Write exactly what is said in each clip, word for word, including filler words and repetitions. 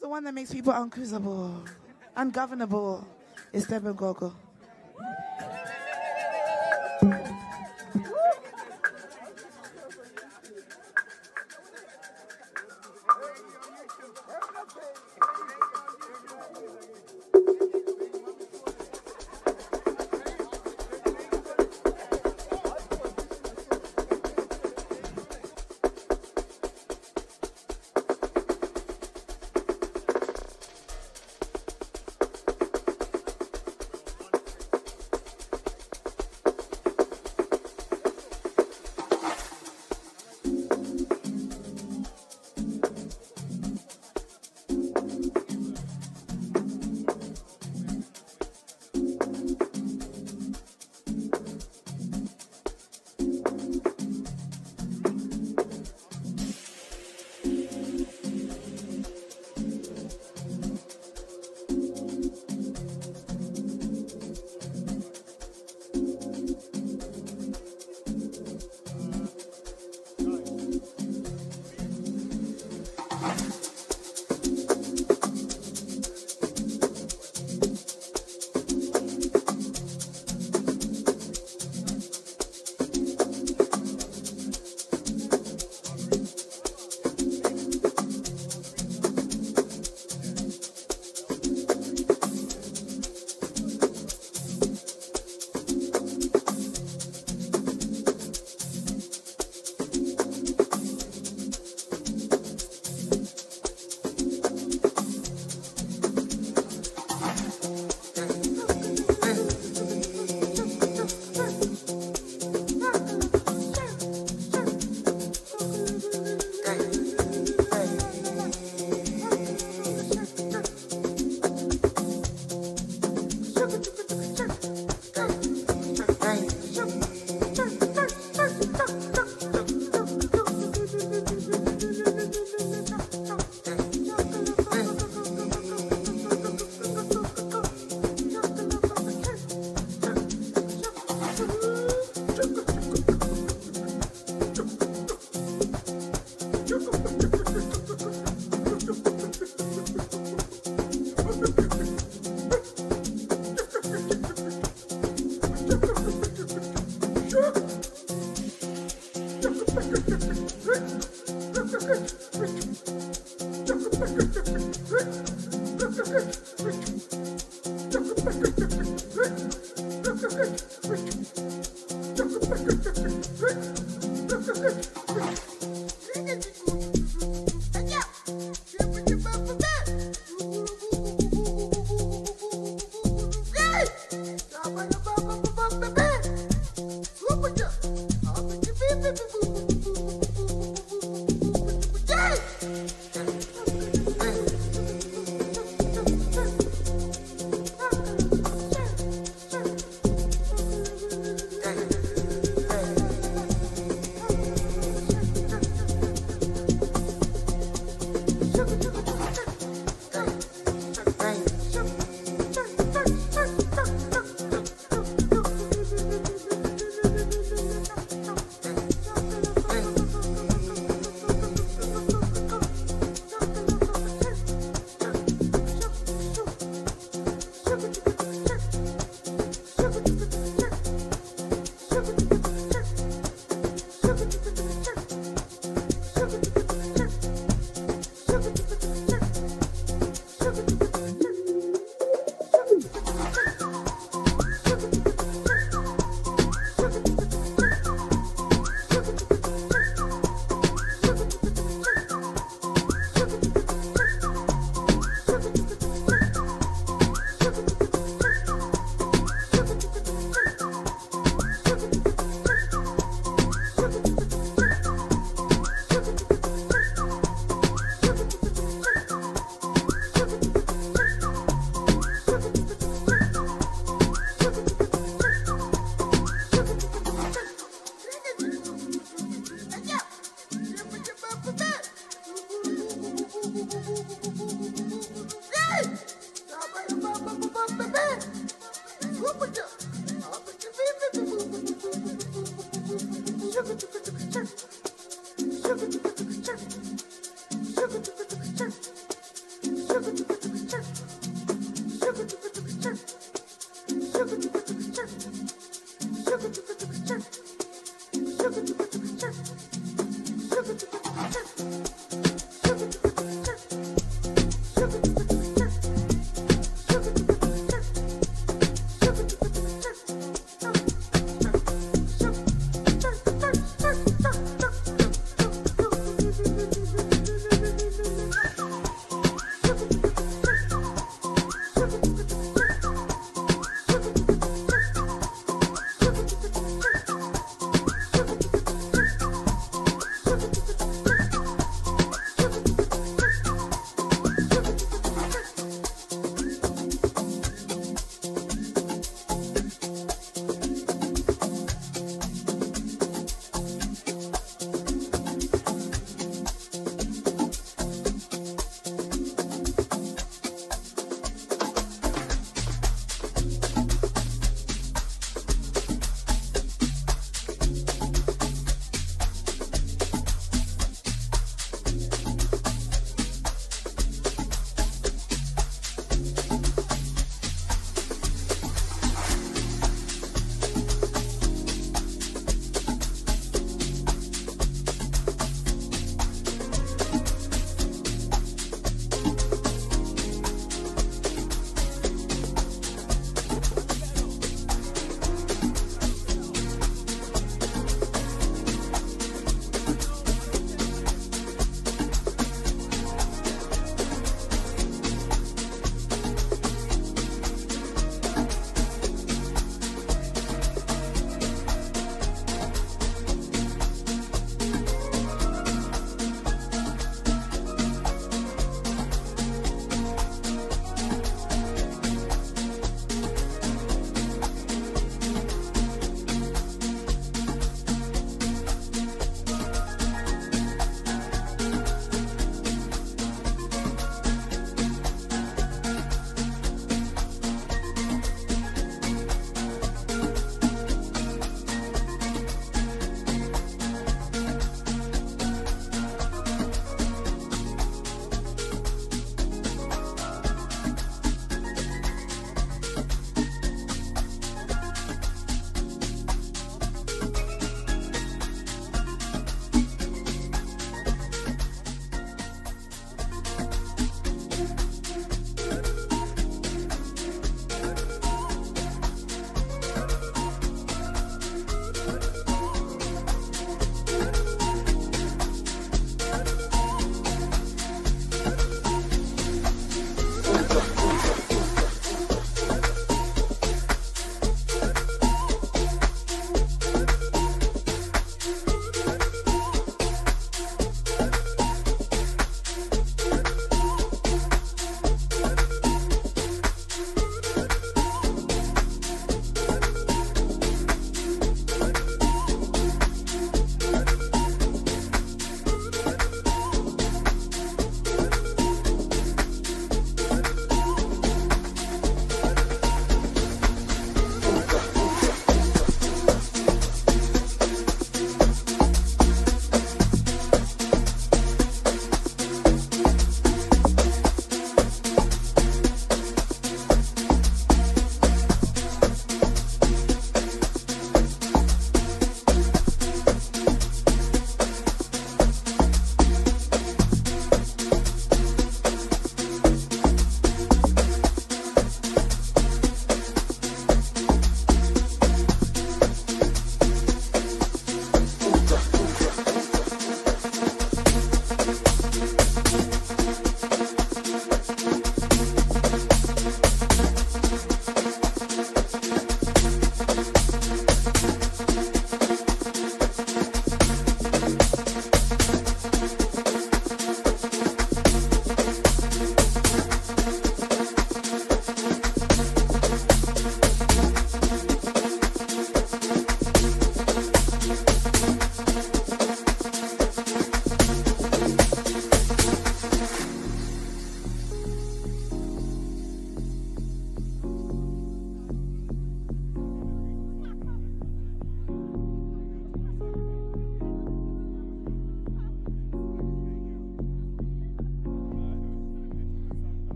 the one that makes people uncruisable, ungovernable. It's Esteban Gogo.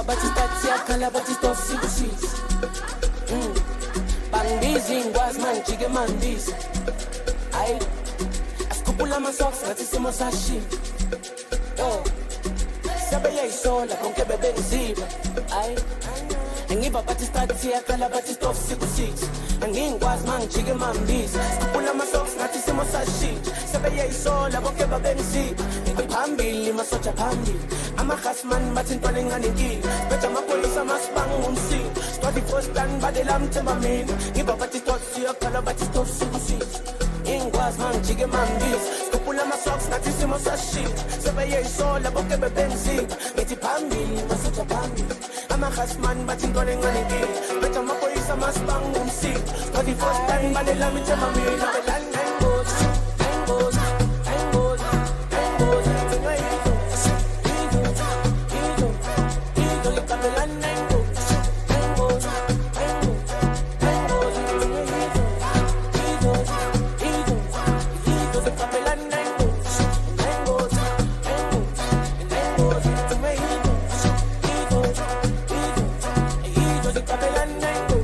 bathi start yakhala bathi stop sikusiza mm bangibizi ngwazi manjike mandiza ay asikhuphula ama socks ngathi simo sashi oh sabe yayisola konke bebengiziba ay ngiba bathi start yakhala bathi stop sikusiza ngingikwazi mangijike mambiza sikhula ama socks ngathi simo sashitsha sabe yayisola bonke babengiziba ngiphambili masoja phambili ama khasman bathi intwana encane inkinga betha amapolisa masibanga umsini stadi first stand badela mthemba mina ngiba bathi stop yakhala bathi stop sikusiza ngingikwazi mangijike mambiza sikhula ama socks ngathi simo sashitsha sabe yayisola bonke babengiziba ngithi phambili masoja phambili ama khasman bathi intwana encane inkinga betha amapolisa masibanga umsini for the first time, but they love me to my mirror. The land and goes, and goes, and goes, and goes. To my heroes, heroes, heroes, heroes. Look at the land and goes, and goes, and goes, and goes. To my heroes, heroes, heroes, heroes. Look at the land and goes, and goes, and goes, and goes. To my heroes, heroes, heroes, heroes. Look at the land and goes.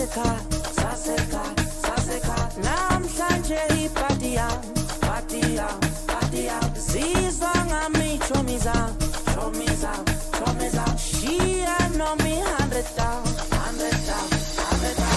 saseka, saseka, saseka. Namhlanje ipati yami, pati yami, pati yami. Zizwa ngami chomi zami, chomi zami, chomi zami. Shia no me hundred down, hundred down, hundred down.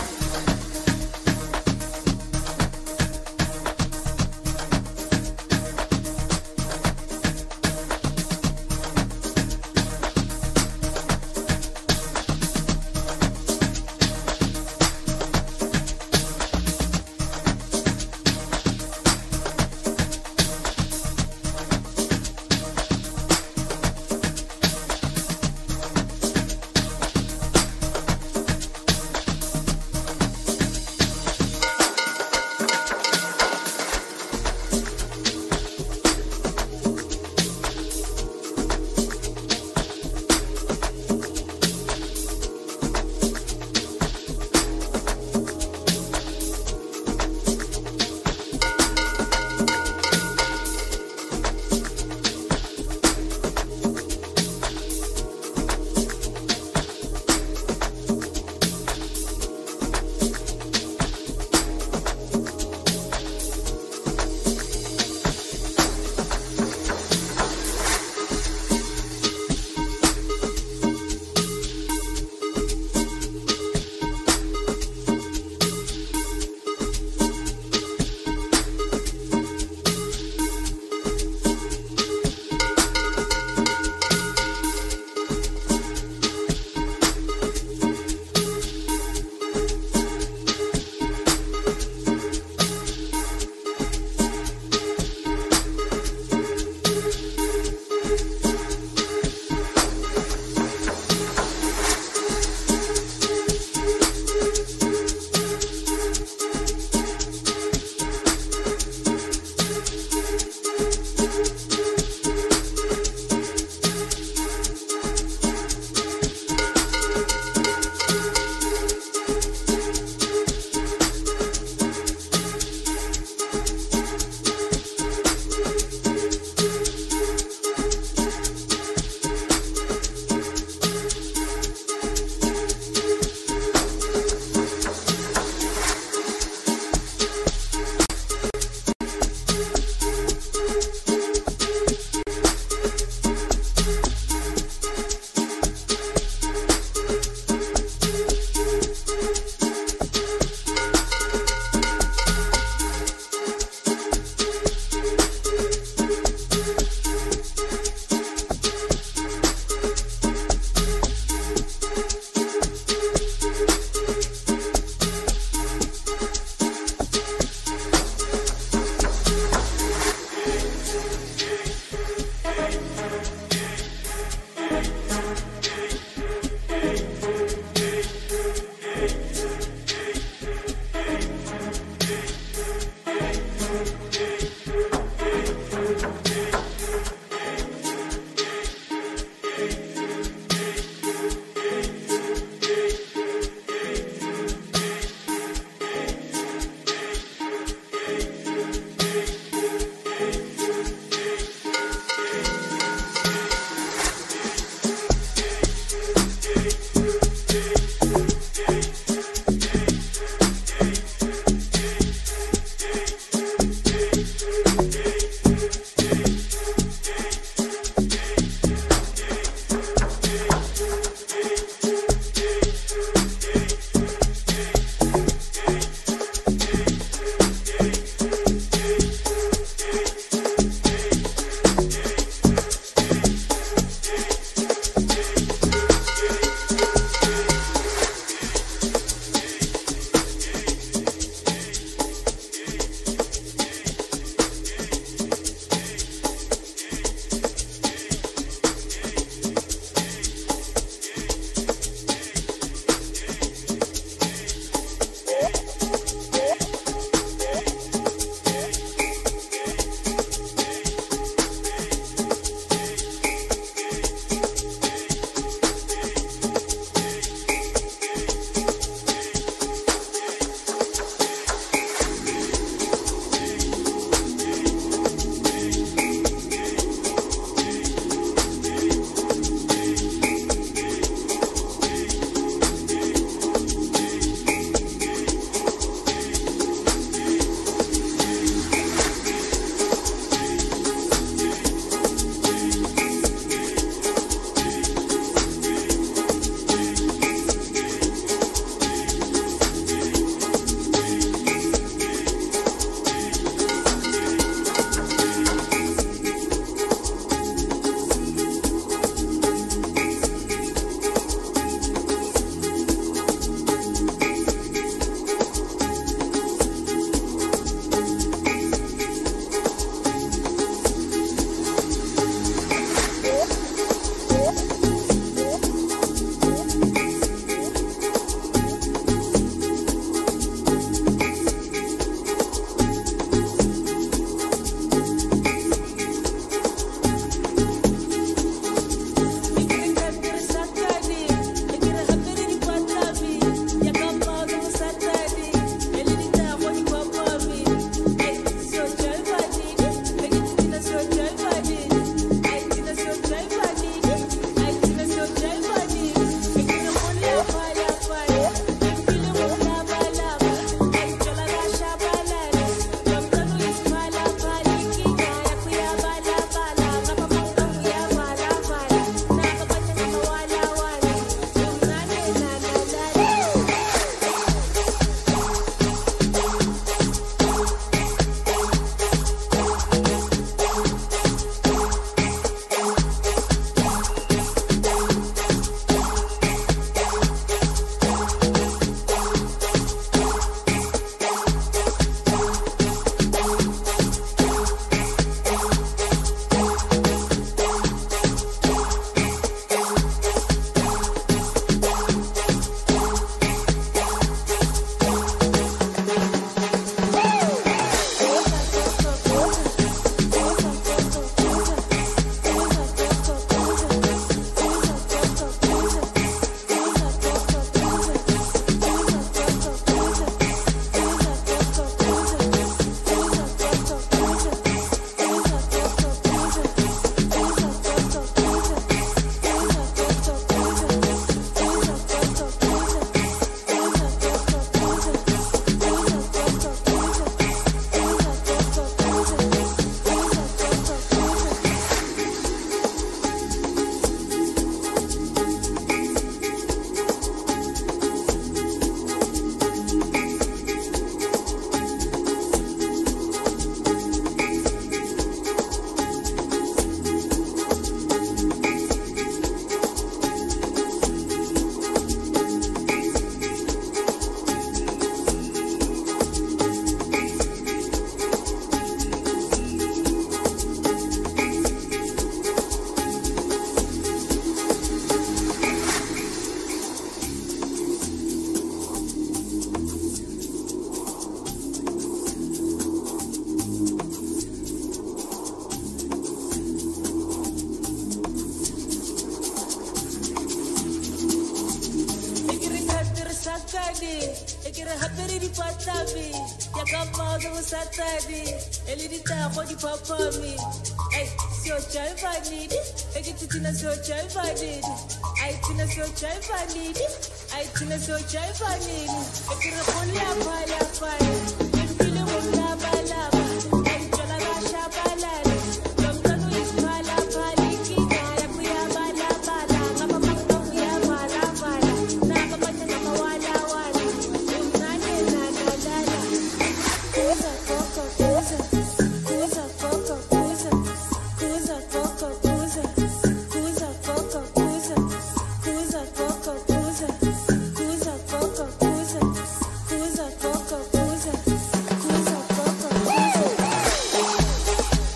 Friday, e ke re hapere di patlabi, ya ka pauze go Saturday, e le di tago di papami. Ai, sio jive nidi, e ke tina sio jive nidi. Ai, tina sio jive nidi. Ai, tina sio jive nidi. E ke re bolla bala bala, e file go la bala bala. Ai, jala ga shabala. Lomtano is bala bala, ki ya ku ya bala bala. Ngapa makno ya bala bala. Na ba na na wala wala. Umnane na na la la. Kuza koko kuza. Kuza koko kuza. Kuza koko kuza. Kuza koko kuza. Kuza koko kuza. Kuza koko kuza. Kuza koko kuza. Kuza koko kuza.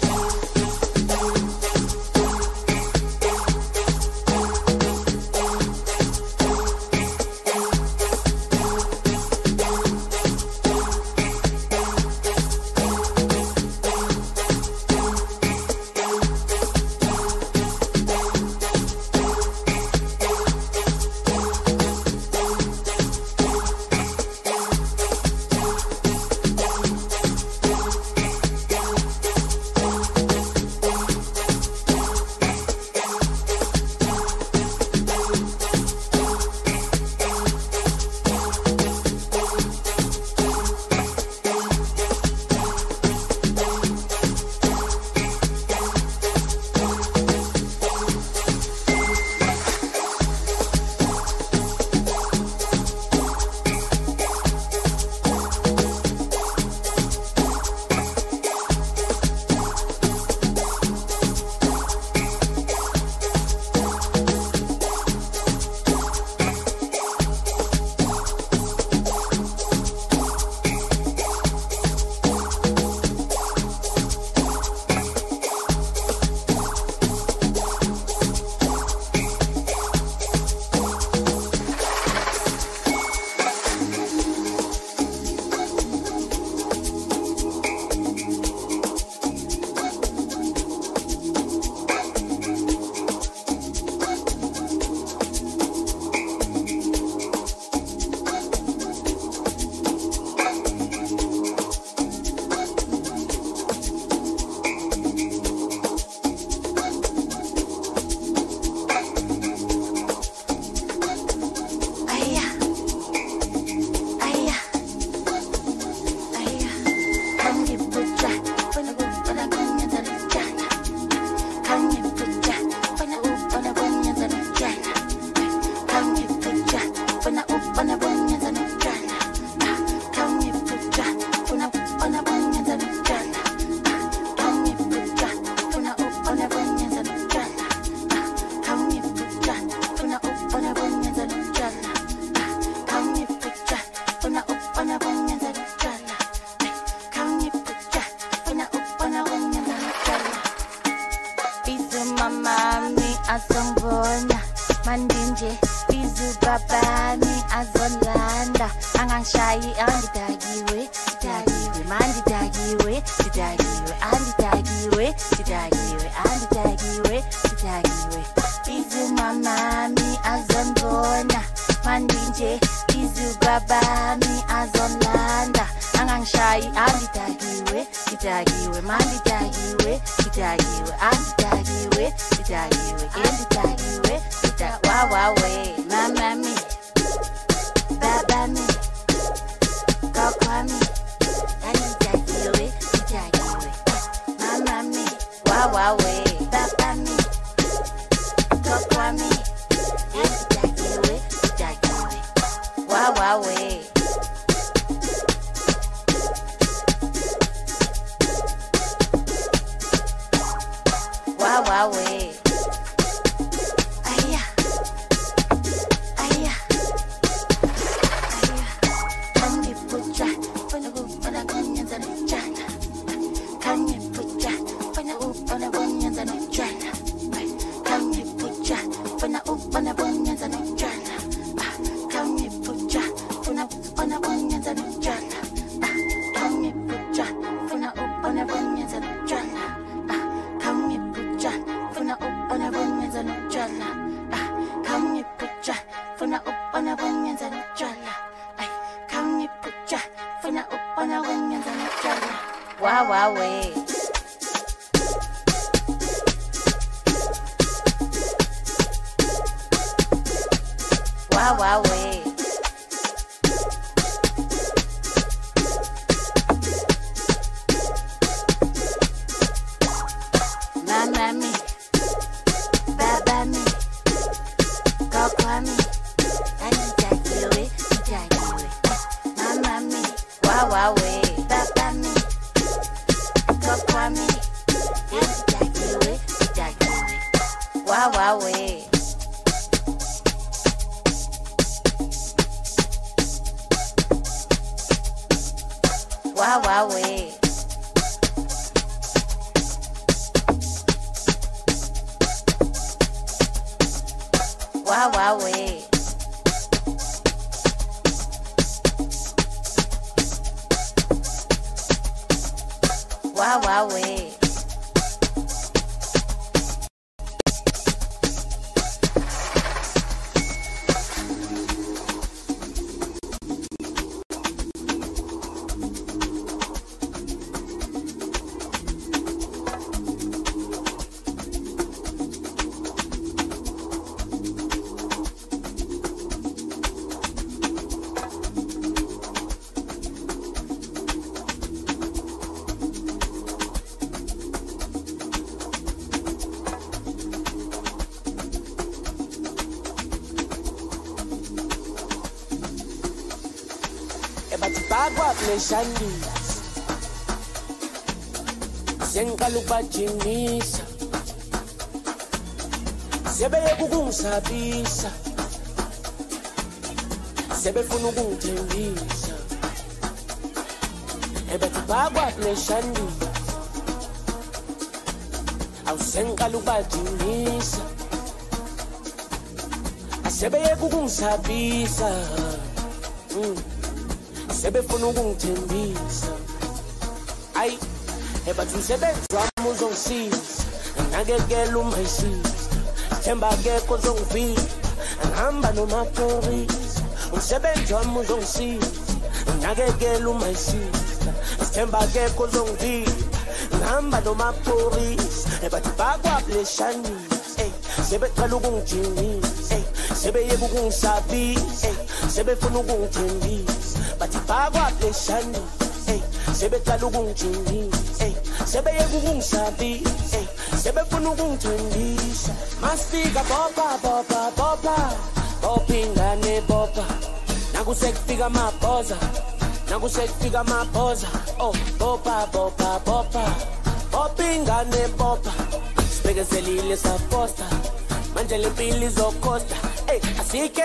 Mamami azongibona mandinje izubabami azolanda angangishayi angidakiwe dakiwe mandidakiwe didakiwe andidakiwe didakiwe andidakiwe didakiwe izumamami azongibona mandinje izubabami azolanda angangishayi angidakiwe didakiwe mandidakiwe didakiwe andidakiwe didakiwe andidakiwe dida wawawe mamami babami kakwami andidakiwe didakiwe mamami wawawe babami kakwami andidakiwe didakiwe wawawe wawawe aya aya aya kangi pucha pana pana kunyanza na jana kangi pucha pana pana kunyanza na jana kangi pucha pana pana kunyanza na jana kangi pucha pana pana kunyanza na jana kangi pucha pana pana kunyanza na jana kangi pucha funa upana bonyenza no jala ah kangi pucha funa upana bonyenza no jala ay Wow, wow, way. Wow, wow, way. Mama me, baba me, cocoa me, and Jackie way, Jackie way. Mama me, wow, wow, way. Baba me, cocoa me, and Jackie way, Jackie way. Wow, wow, way. Wow, wow, way. Wow, wow, way. Wow, wow, way. Bagwa pleshandi senkaluba jinisa sebe yekukungisabisa sebe funa ukungithembisa ebathi bagwa pleshandi awusenkaluba jinisa sebe yekukungisabisa mm. Sebe funa ukungithembisa ayi ebathi umsebenzi wami uzongisiza nakekela umayisiza themba akekho ozongivika ngihamba nomaphorisa umsebenzi wami uzongisiza nakekela umayisiza themba akekho ozongivika ngihamba nomaphorisa ebathi bakwableshanisa sebe qala ukungijinisa sebe yeka ukungisabisa sebe funa ukungithembisa bathi bakwableshani hey sebe qala ukungijinisa hey sebe yeka ukungisabisa hey sebe funa ukungithembisa masifika bopa bopa bopa opingane bopa nakusekufika amabhoza nakusekufika amabhoza oh bopa bopa bopa opingane bopa sibekezelile saposta manje lempilo izokhosta hey asike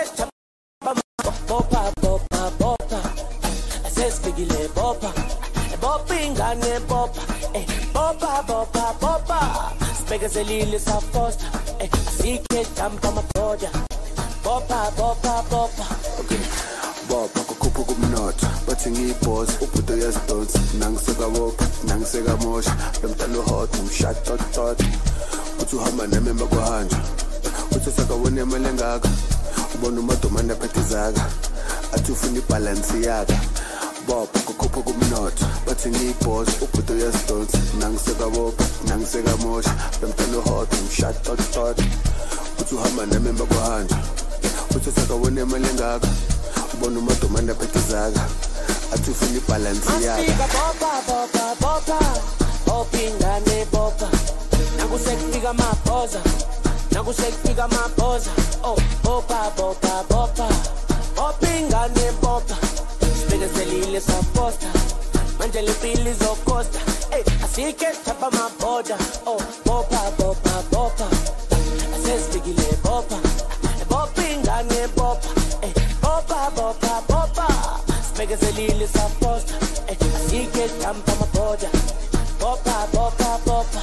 bopa bopa bopa asesifikile bopa bopa ingane bopa eh bopa bopa bopa sibekezelile saposta eh asike jumpa maboda bopa bopa bopa okay bopa kukhupha kumnotho bathi ngiyibhoss ubhudo yazidonsi nangiseka bopa nangiseka mosha lomntana hot umshot tot tot uthi uhamba nami emakwahanja uthi sakawone imali engaka ubona umadomanda phethizaka athi ufuna ibalance yaka bopa kukhupha kumnotho bathi ngiyibhoss ubhudo yazidonsi nangiseka bopa nangiseka mosha lomntana hot umshot tot tot uthi uhamba nami emakwahanja uthi sakawone imali engaka ubona umadomanda phethizaka athi ufuna ibalance yaka bopa bopa bopa opingane bopa nakusekufika amabhoza nakusekufika amabhoza oh bopa bopa bopa opingane bopa sibekezelile saposta manje lempilo izokhosta hey asike chapa maboda oh bopa bopa bopa asesifikile bopa opingane bopa hey bopa bopa bopa sibekezelile saposta hey asike chapa maboda bopa bopa bopa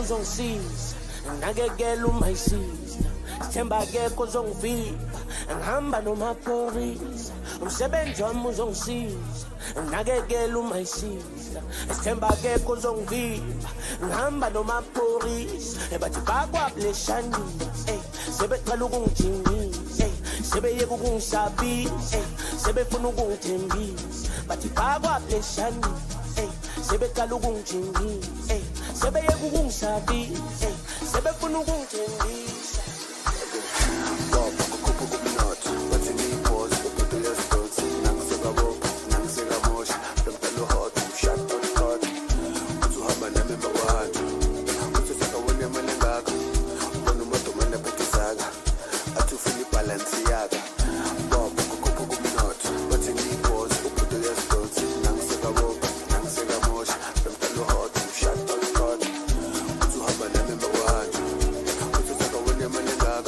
uzongisiza nakekela umayisiza sithemba akekho uzongiviva ngihamba nomaphorisa umsebenzi wami uzongisiza nakekela umayisiza sithemba akekho uzongiviva ngihamba nomaphorisa bathi bakwableshani eh sebeqala ukungijingisa eh sebeyeka ukungisabisa eh sebefuna ukungithembisa bathi bakwableshani eh sebeqala ukungijingisa eh sebeyeka ukungisabisa eh sebefuna ukungithembisa Baba kukhupha kumnotho bathi ngiyiphoze ubudo yazidonsi nangisekabopha nangisekamosha bemdalo hot shot on hot uthi uhamba nami emakwahanda uthi sakawona imali engaka ubona umuntu manje aphethisaka athi ufuna ibalance yaka Baba kukhupha kumnotho bathi ngiyiphoze ubudo yazidonsi nangisekabopha nangisekamosha bemdalo hot shot on hot uthi uhamba nami emakwahanda uthi sakawona imali engaka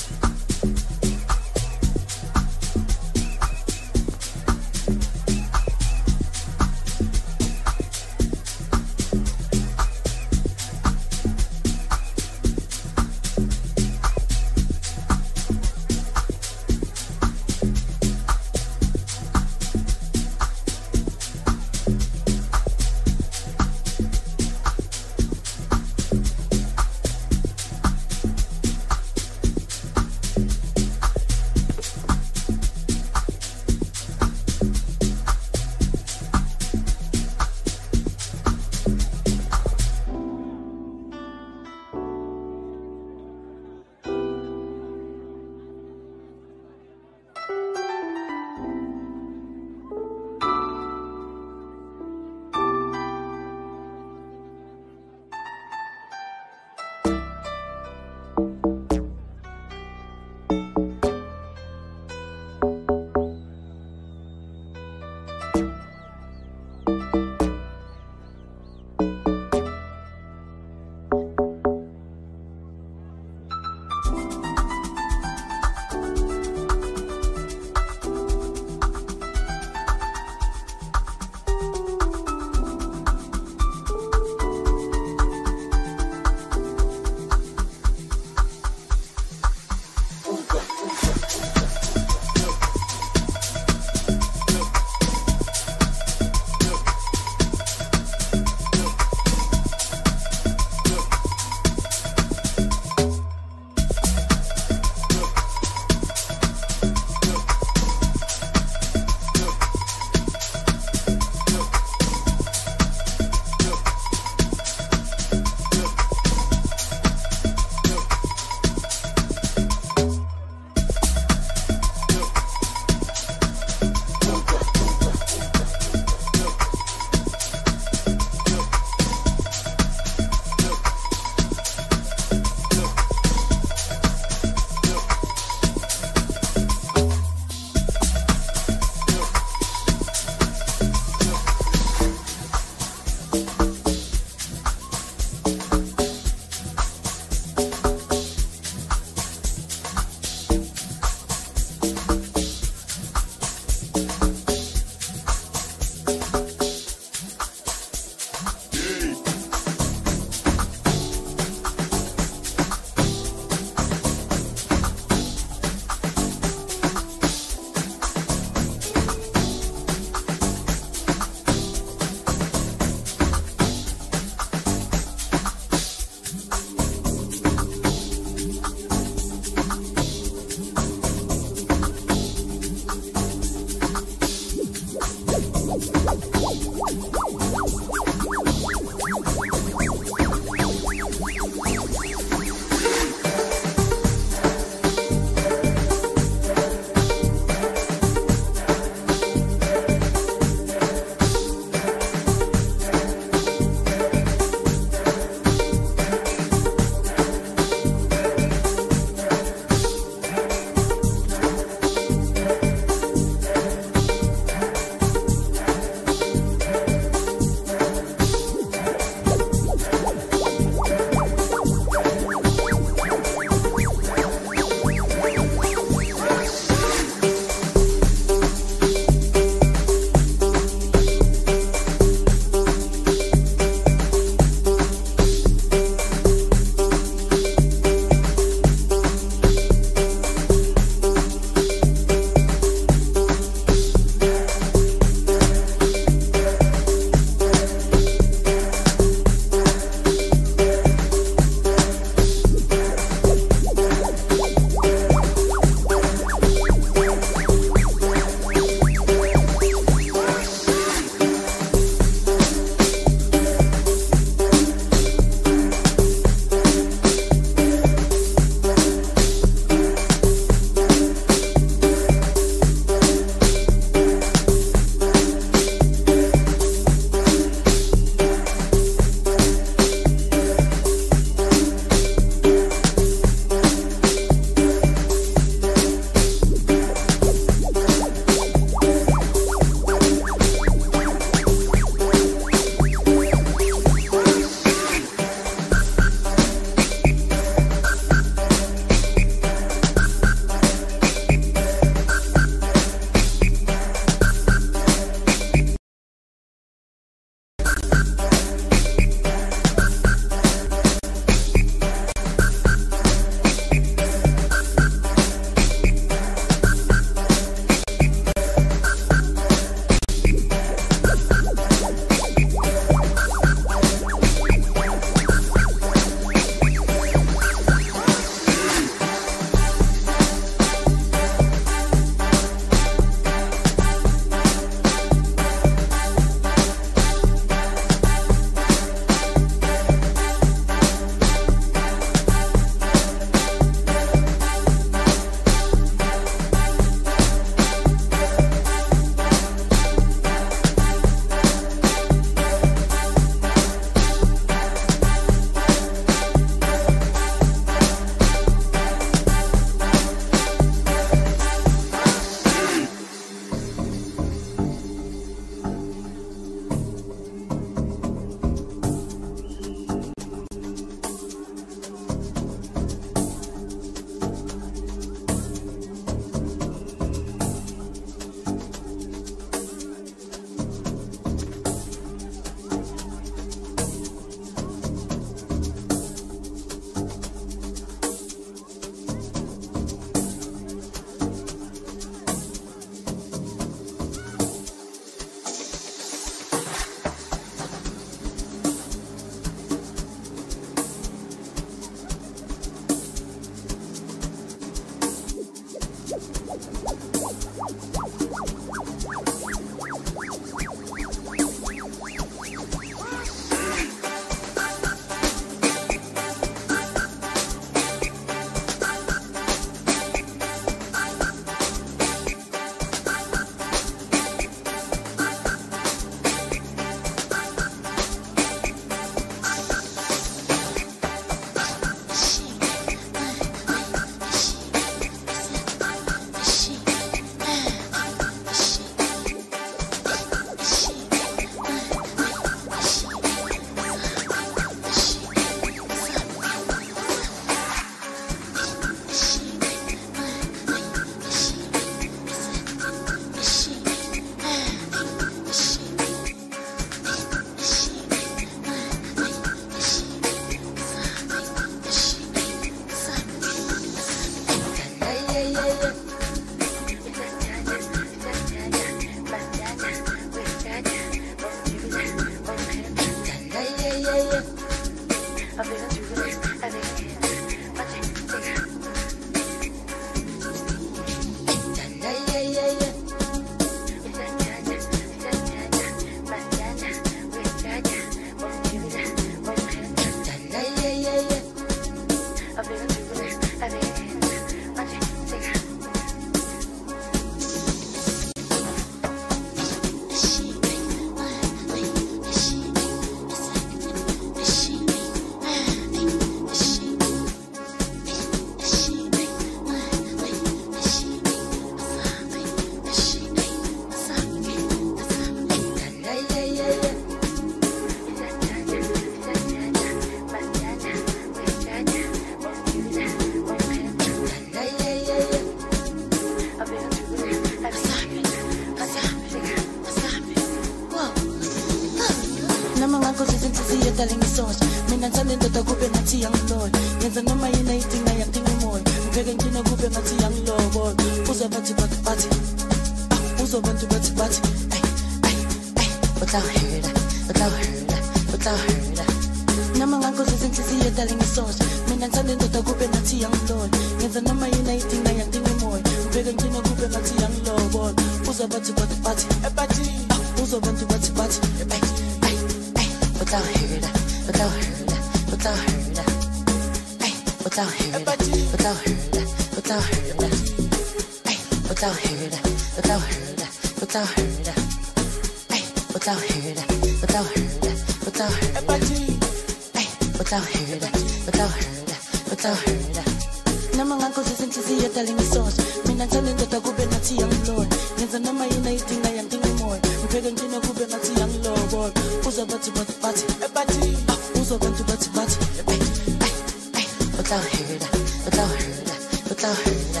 ngakuzizwa inhliziyo edala ngisosha mina ngithanda indoda kube ngathi yangilola yenza noma yini ayidinga yangidinga imoya ngibheke ngithina kube ngathi yangilobola uzwa bathi bathi bathi uzwa bantu bathi bathi ay ay ay utawuhela utawuhela utawuhela noma ngakuzizwa inhliziyo edala ngisosha mina ngithanda indoda kube ngathi yangilola yenza noma yini ayidinga yangidinga imoya ngibheke ngithina kube ngathi yangilobola uzwa bathi bathi bathi bathi uzwa bantu bathi bathi ay ay ay utawuhela utawuhela utawuhela ay utawuhela utawuhela utawuhela ay utawuhela utawuhela utawuhela ay utawuhela utawuhela utawuhela ay utawuhela utawuhela utawuhela noma ngakuzizwa inhliziyo edala ngisosha mina ngithanda indoda kube ngathi yangilola yenza noma yini ayidinga yangidinga imoya ngibheke ngithina kube ngathi yangilobola uzwa bathi bathi bathi bathi uzwa bantu bathi bathi ay ay ay utawuhela utawuhela utawuhela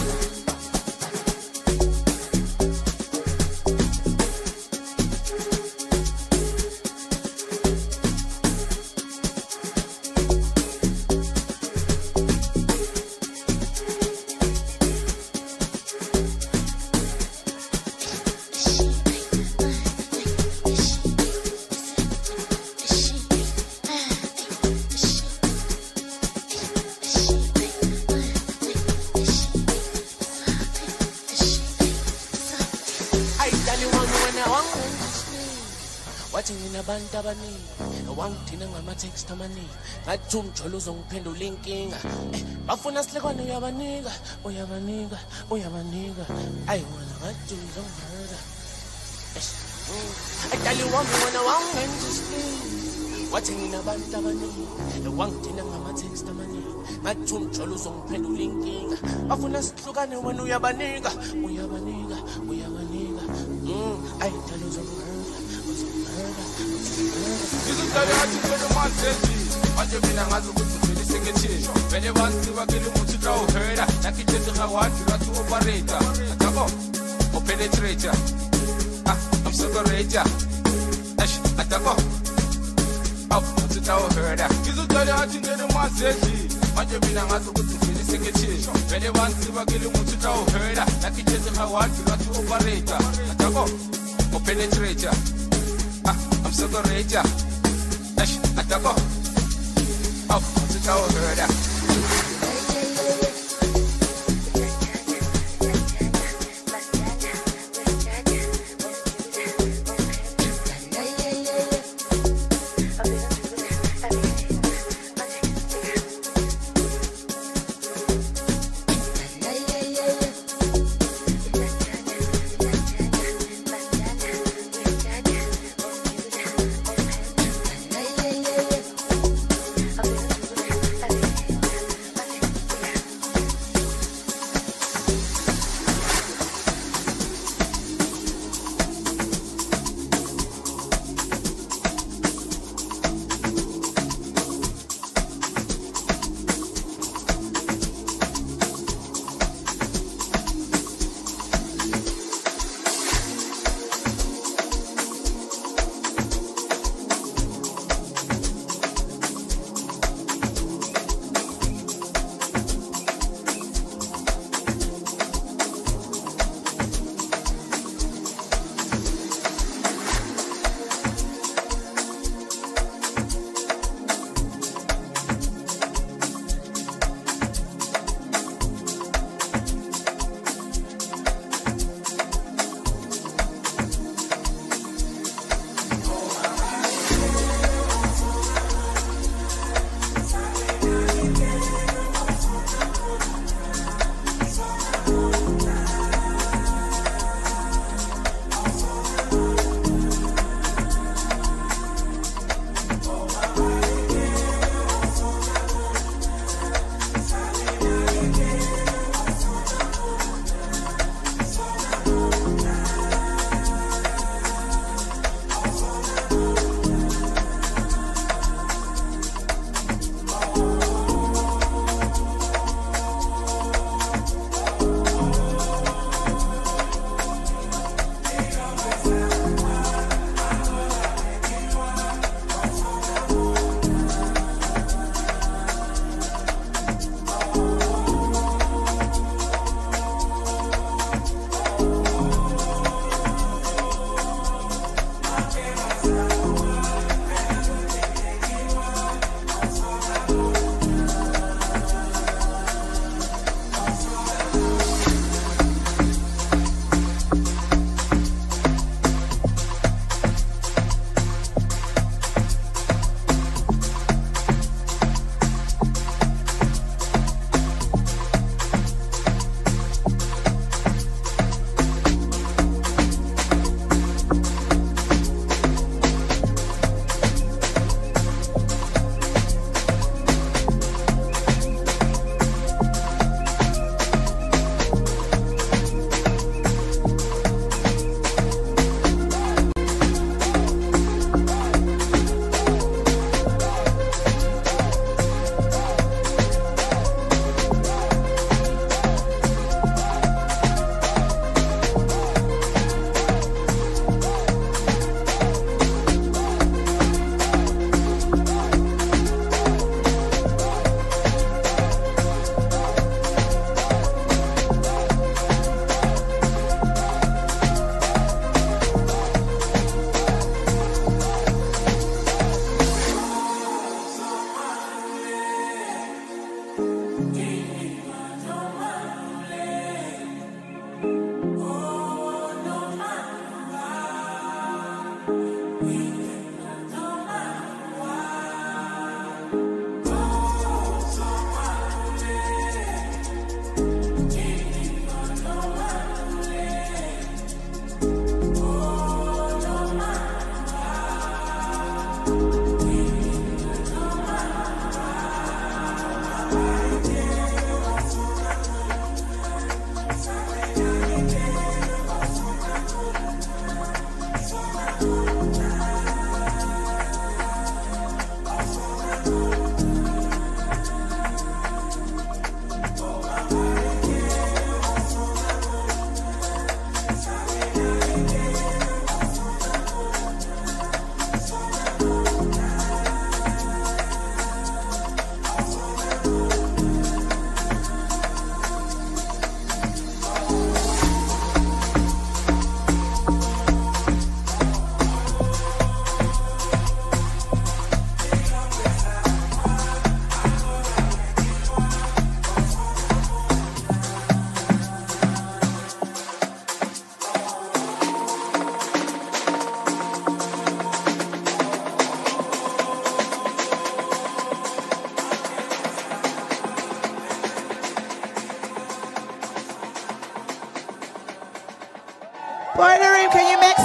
abantu abaningi wangithina ngama-text amaningi ngathi umjolo uzongiphendula inkinga bafuna sihlekwane uyabanika uyabanika uyabanika ayi wena ngathi uzongihurta adali wami wena wangenza isipini wathi nginabantu abaningi wangithina ngama-text amaningi ngathi umjolo uzongiphendula inkinga bafuna sihlukane wena uyabanika uyabanika uyabanika ayi dali uzongihurta Izutali hathi kwelo manzeji manje mina ngazi ukuthi vele sekethe vele bantu bakele umuthi ka uhera nakithethe ngawadi rathi operator yabo openetrator ah I'm so great ash atako au utita uhera izutali hathi kwelo manzeji manje mina ngazi ukuthi vele sekethe vele bantu bakele umuthi ka uhera nakithethe ngawadi rathi operator yabo openetrator ah I'm so great ash atako au utita uhera Boiler room, can you make